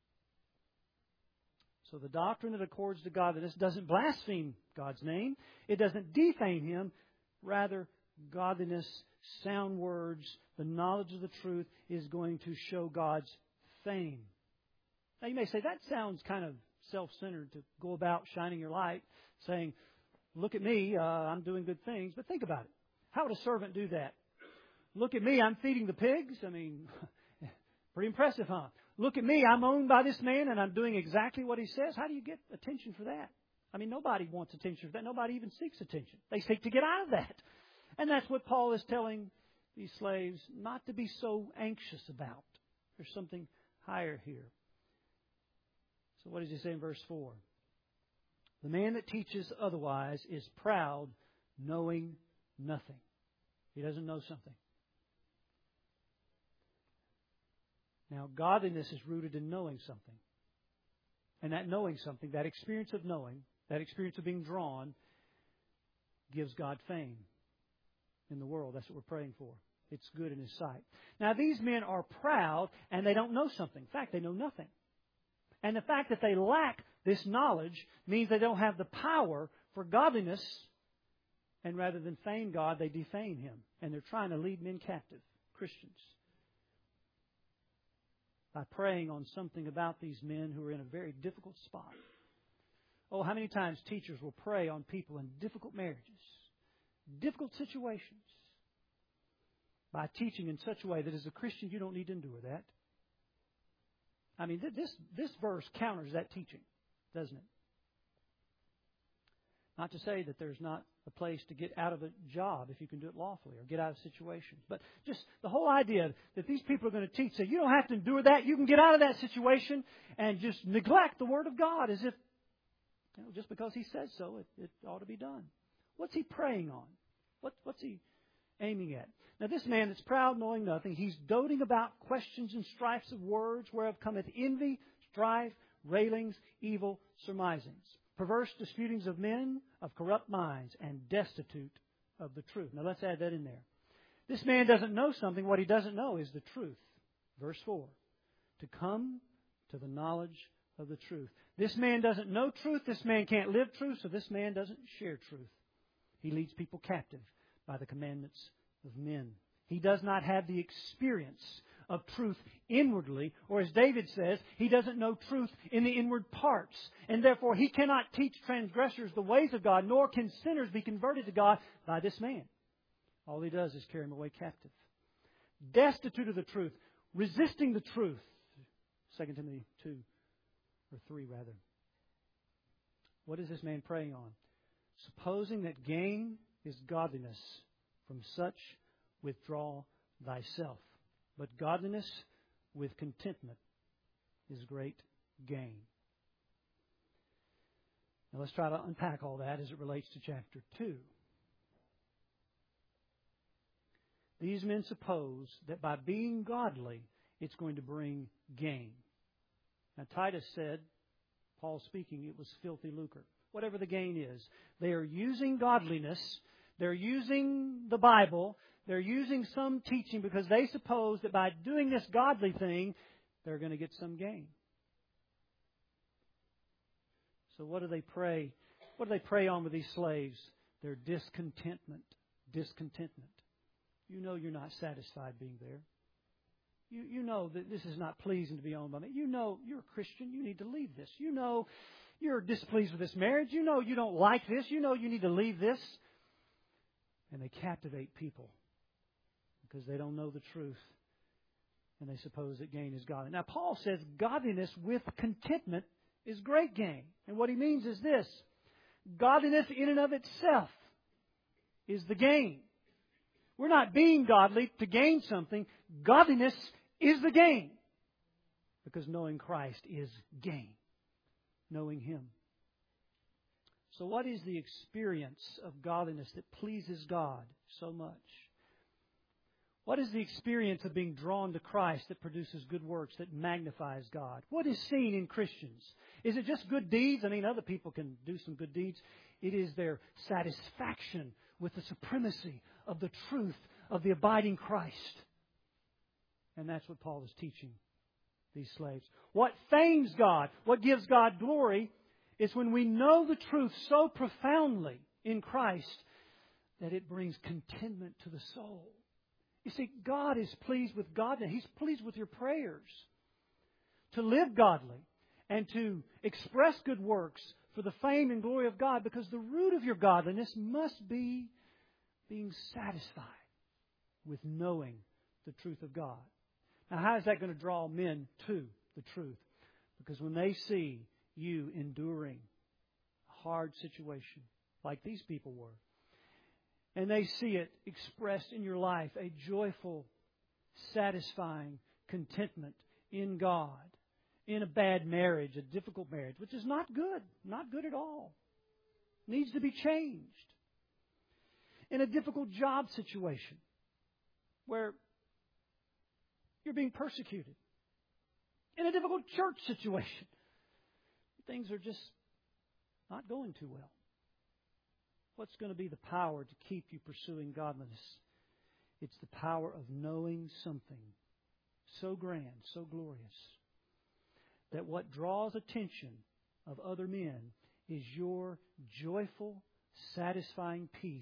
So the doctrine that accords to godliness doesn't blaspheme God's name. It doesn't defame Him. Rather, godliness, sound words, the knowledge of the truth is going to show God's fame. Now you may say, that sounds kind of self-centered to go about shining your light, saying, look at me, I'm doing good things. But think about it. How would a servant do that? Look at me, I'm feeding the pigs. I mean, pretty impressive, huh? Look at me, I'm owned by this man and I'm doing exactly what he says. How do you get attention for that? I mean, nobody wants attention for that. Nobody even seeks attention. They seek to get out of that. And that's what Paul is telling these slaves not to be so anxious about. There's something higher here. So what does he say in verse 4? The man that teaches otherwise is proud, knowing nothing. He doesn't know something. Now, godliness is rooted in knowing something. And that knowing something, that experience of knowing, that experience of being drawn, gives God fame in the world. That's what we're praying for. It's good in His sight. Now, these men are proud and they don't know something. In fact, they know nothing. And the fact that they lack this knowledge means they don't have the power for godliness. And rather than fame God, they defame Him. And they're trying to lead men captive, Christians, by preying on something about these men who are in a very difficult spot. Oh, how many times teachers will prey on people in difficult marriages, difficult situations, by teaching in such a way that as a Christian you don't need to endure that. I mean, this verse counters that teaching, doesn't it? Not to say that there's not a place to get out of a job if you can do it lawfully, or get out of situations. But just the whole idea that these people are going to teach, say, you don't have to endure that, you can get out of that situation, and just neglect the Word of God as if, just because He says so, it ought to be done. What's he preying on? What's he aiming at? Now this man that's proud, knowing nothing, he's doting about questions and strifes of words, whereof cometh envy, strife, railings, evil surmisings, perverse disputings of men of corrupt minds, and destitute of the truth. Now let's add that in there. This man doesn't know something. What he doesn't know is the truth. Verse 4. To come to the knowledge of the truth. This man doesn't know truth. This man can't live truth. So this man doesn't share truth. He leads people captive by the commandments of men. He does not have the experience of truth inwardly, or as David says, he doesn't know truth in the inward parts. And therefore he cannot teach transgressors the ways of God, nor can sinners be converted to God by this man. All he does is carry them away captive. Destitute of the truth, resisting the truth. 2 Timothy 2, or 3 rather. What is this man preying on? Supposing that gain is godliness, from such withdraw thyself. But godliness with contentment is great gain. Now let's try to unpack all that as it relates to chapter 2. These men suppose that by being godly, it's going to bring gain. Now Titus said, Paul speaking, it was filthy lucre. Whatever the gain is, they are using godliness, they're using the Bible, They're using some teaching because they suppose that by doing this godly thing, they're going to get some gain. So what do they pray? What do they pray on with these slaves? Their discontentment. Discontentment. You know you're not satisfied being there. You know that this is not pleasing to be owned by me. You know you're a Christian. You need to leave this. You know you're displeased with this marriage. You know you don't like this. You know you need to leave this. And they captivate people because they don't know the truth. And they suppose that gain is godly. Now Paul says godliness with contentment is great gain. And what he means is this. Godliness in and of itself is the gain. We're not being godly to gain something. Godliness is the gain. Because knowing Christ is gain. Knowing Him. So what is the experience of godliness that pleases God so much? What is the experience of being drawn to Christ that produces good works, that magnifies God? What is seen in Christians? Is it just good deeds? I mean, other people can do some good deeds. It is their satisfaction with the supremacy of the truth of the abiding Christ. And that's what Paul is teaching these slaves. What fames God, what gives God glory, is when we know the truth so profoundly in Christ that it brings contentment to the soul. You see, God is pleased with godliness. He's pleased with your prayers. To live godly and to express good works for the fame and glory of God, because the root of your godliness must be being satisfied with knowing the truth of God. Now, how is that going to draw men to the truth? Because when they see you enduring a hard situation, like these people were, and they see it expressed in your life, a joyful, satisfying contentment in God, in a bad marriage, a difficult marriage, which is not good at all, needs to be changed. In a difficult job situation where you're being persecuted. In a difficult church situation, things are just not going too well. What's going to be the power to keep you pursuing godliness? It's the power of knowing something so grand, so glorious, that what draws attention of other men is your joyful, satisfying peace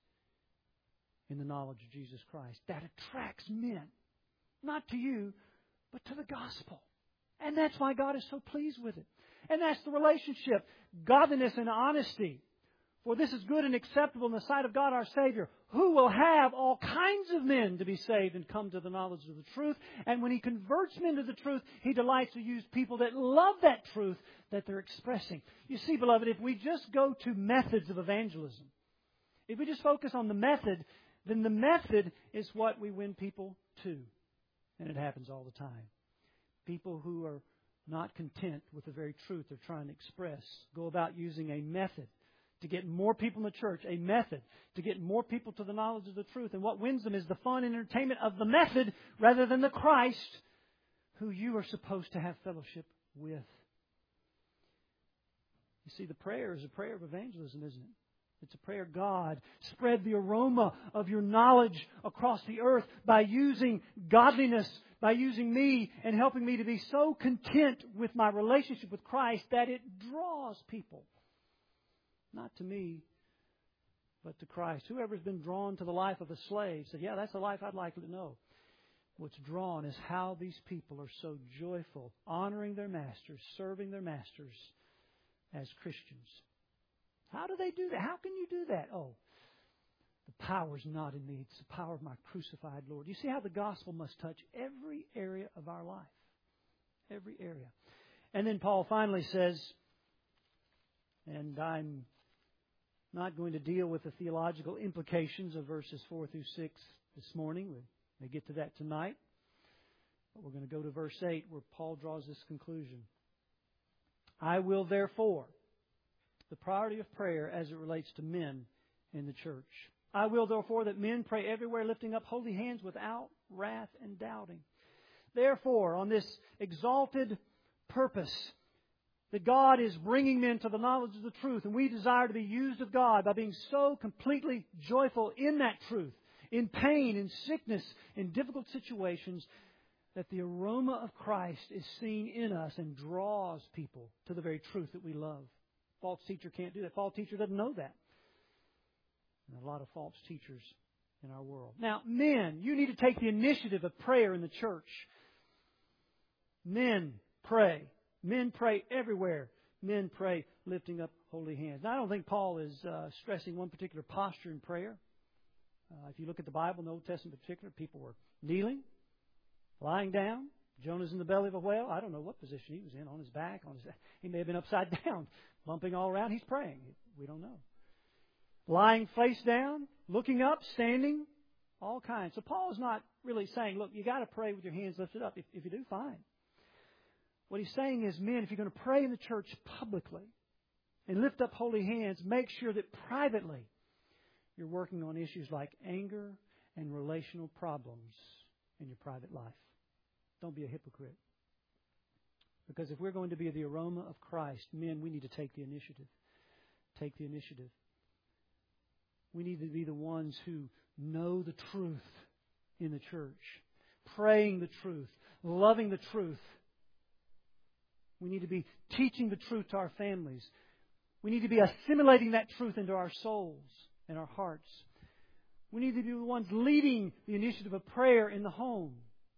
in the knowledge of Jesus Christ. That attracts men, not to you, but to the gospel. And that's why God is so pleased with it. And that's the relationship, godliness and honesty. For this is good and acceptable in the sight of God our Savior, who will have all kinds of men to be saved and come to the knowledge of the truth. And when He converts men to the truth, He delights to use people that love that truth that they're expressing. You see, beloved, if we just go to methods of evangelism, if we just focus on the method, then the method is what we win people to. And it happens all the time. People who are not content with the very truth they're trying to express go about using a method to get more people in the church, a method to get more people to the knowledge of the truth. And what wins them is the fun and entertainment of the method rather than the Christ who you are supposed to have fellowship with. You see, the prayer is a prayer of evangelism, isn't it? It's a prayer, God, spread the aroma of your knowledge across the earth by using godliness, by using me and helping me to be so content with my relationship with Christ that it draws people. Not to me, but to Christ. Whoever's been drawn to the life of a slave said, yeah, that's the life I'd like to know. What's drawn is how these people are so joyful, honoring their masters, serving their masters as Christians. How do they do that? How can you do that? Oh, the power's not in me. It's the power of my crucified Lord. You see how the gospel must touch every area of our life. Every area. And then Paul finally says, and I'm not going to deal with the theological implications of verses 4 through 6 this morning. We may get to that tonight. But we're going to go to verse 8 where Paul draws this conclusion. I will therefore, the priority of prayer as it relates to men in the church. I will therefore that men pray everywhere, lifting up holy hands without wrath and doubting. Therefore, on this exalted purpose, that God is bringing men to the knowledge of the truth, and we desire to be used of God by being so completely joyful in that truth, in pain, in sickness, in difficult situations, that the aroma of Christ is seen in us and draws people to the very truth that we love. False teacher can't do that. False teacher doesn't know that. And a lot of false teachers in our world. Now, men, you need to take the initiative of prayer in the church. Men pray. Men pray everywhere. Men pray lifting up holy hands. Now, I don't think Paul is stressing one particular posture in prayer. If you look at the Bible, in the Old Testament in particular, people were kneeling, lying down. Jonah's in the belly of a whale. I don't know what position he was in, on his back. He may have been upside down, bumping all around. He's praying. We don't know. Lying face down, looking up, standing, all kinds. So Paul is not really saying, look, you got to pray with your hands lifted up. If you do, fine. What he's saying is, men, if you're going to pray in the church publicly and lift up holy hands, make sure that privately you're working on issues like anger and relational problems in your private life. Don't be a hypocrite. Because if we're going to be the aroma of Christ, men, we need to take the initiative. Take the initiative. We need to be the ones who know the truth in the church, praying the truth, loving the truth. We need to be teaching the truth to our families. We need to be assimilating that truth into our souls and our hearts. We need to be the ones leading the initiative of prayer in the home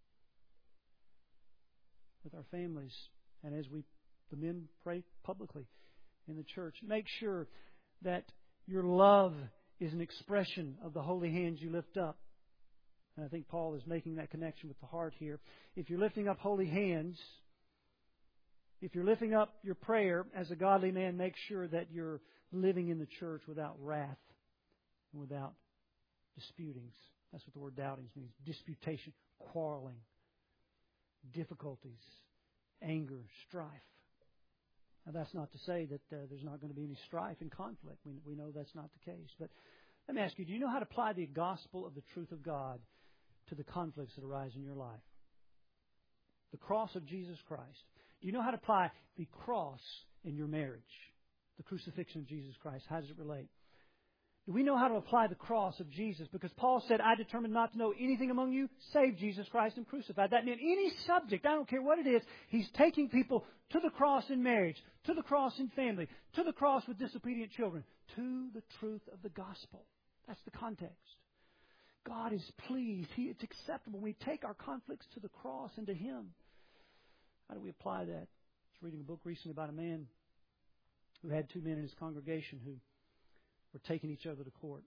with our families. And as the men pray publicly in the church, make sure that your love is an expression of the holy hands you lift up. And I think Paul is making that connection with the heart here. If you're lifting up holy hands, if you're lifting up your prayer as a godly man, make sure that you're living in the church without wrath and without disputings. That's what the word doubtings means. Disputation, quarreling, difficulties, anger, strife. Now, that's not to say that there's not going to be any strife and conflict. We know that's not the case. But let me ask you, do you know how to apply the gospel of the truth of God to the conflicts that arise in your life? The cross of Jesus Christ. Do you know how to apply the cross in your marriage? The crucifixion of Jesus Christ. How does it relate? Do we know how to apply the cross of Jesus? Because Paul said, I determined not to know anything among you save Jesus Christ and crucified. That meant any subject, I don't care what it is, he's taking people to the cross in marriage, to the cross in family, to the cross with disobedient children, to the truth of the gospel. That's the context. God is pleased. It's acceptable. We take our conflicts to the cross and to Him. How do we apply that? I was reading a book recently about a man who had two men in his congregation who were taking each other to court.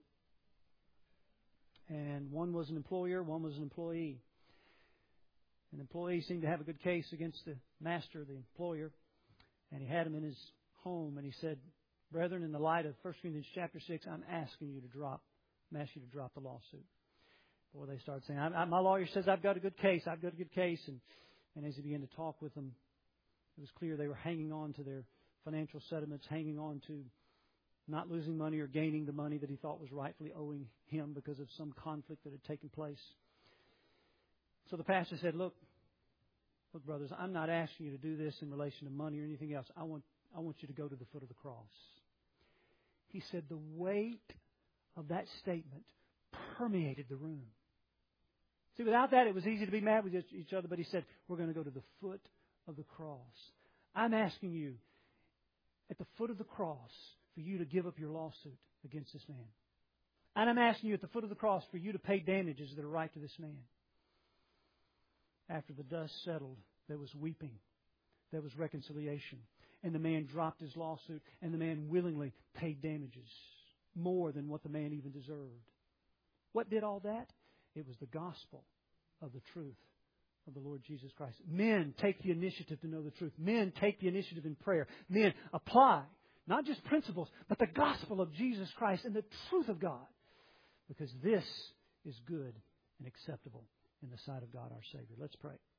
And one was an employer, one was an employee. An employee seemed to have a good case against the master, the employer, and he had him in his home, and he said, brethren, in the light of 1 Corinthians chapter 6, I'm asking you to drop the lawsuit. Boy, they started saying, my lawyer says I've got a good case, And as he began to talk with them, it was clear they were hanging on to their financial settlements, hanging on to not losing money or gaining the money that he thought was rightfully owing him because of some conflict that had taken place. So the pastor said, Look, brothers, I'm not asking you to do this in relation to money or anything else. I want you to go to the foot of the cross. He said the weight of that statement permeated the room. See, without that, it was easy to be mad with each other, but he said, we're going to go to the foot of the cross. I'm asking you, at the foot of the cross, for you to give up your lawsuit against this man. And I'm asking you at the foot of the cross for you to pay damages that are right to this man. After the dust settled, there was weeping. There was reconciliation. And the man dropped his lawsuit, and the man willingly paid damages, more than what the man even deserved. What did all that? It was the gospel of the truth of the Lord Jesus Christ. Men, take the initiative to know the truth. Men, take the initiative in prayer. Men, apply not just principles, but the gospel of Jesus Christ and the truth of God. Because this is good and acceptable in the sight of God our Savior. Let's pray.